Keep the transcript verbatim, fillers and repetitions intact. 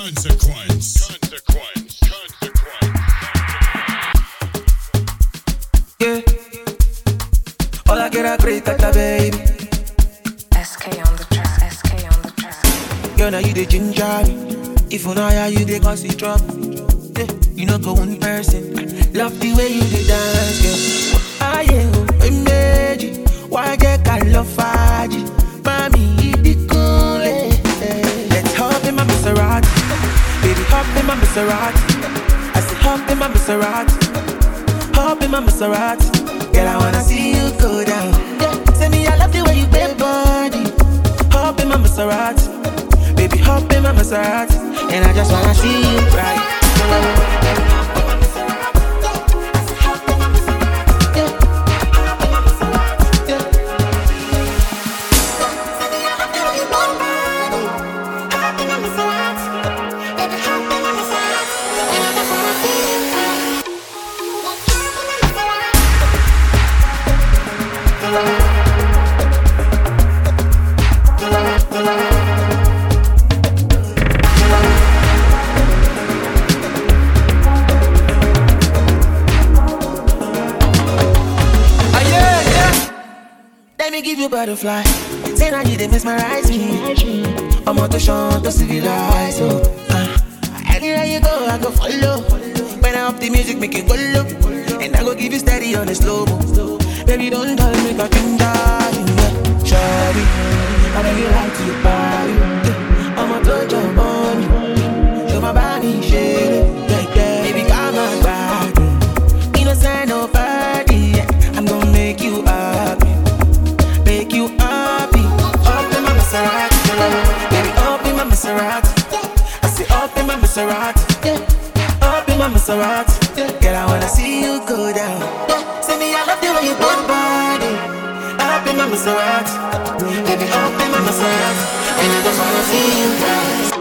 Consequence. Consequence. Consequence. Yeah. All I get a great at baby. S K on the track. S K on the track. Girl, now you the ginger me. If you know how you dey cause it trouble. Yeah. You know go one person. Love the way you dey dance, girl. Ah yeah, oh, imagine. Why get I love Faji? Mommy, it be cool. Eh, eh. Let's hop in my Maserati. Baby, hop in my Maserati. I say hop in my Maserati. Hop in my Maserati. Girl, I wanna see you go down. Yeah. Say me, I love the way you bend body. Hop in my Maserati. Baby, hop in my Maserati. And I just wanna see you right. Let me give you butterfly. Say now you they mesmerize me. I'm on to show to civilize. Oh, uh, anywhere you go, I go follow. When I up the music, make it go low. And I go give you steady on the slow mo. Baby, don't tell me I can die. Yeah. Shawty, I know you like to party. Yeah. I'm on to jump on you. Show my body, shit. Yeah, yeah. Baby, come on back. Innocent, no party. Yeah. I'm gonna make you happy. Make you happy. Up in my Maserati. Baby, up in my Maserati. I say up in my Maserati. Yeah. Up in my Maserati. Yeah. Girl, I wanna see you go down. Yeah. Say me, I love the way you bend body. Up in my Maserati. Baby, up in my Maserati. And I just wanna see you dance.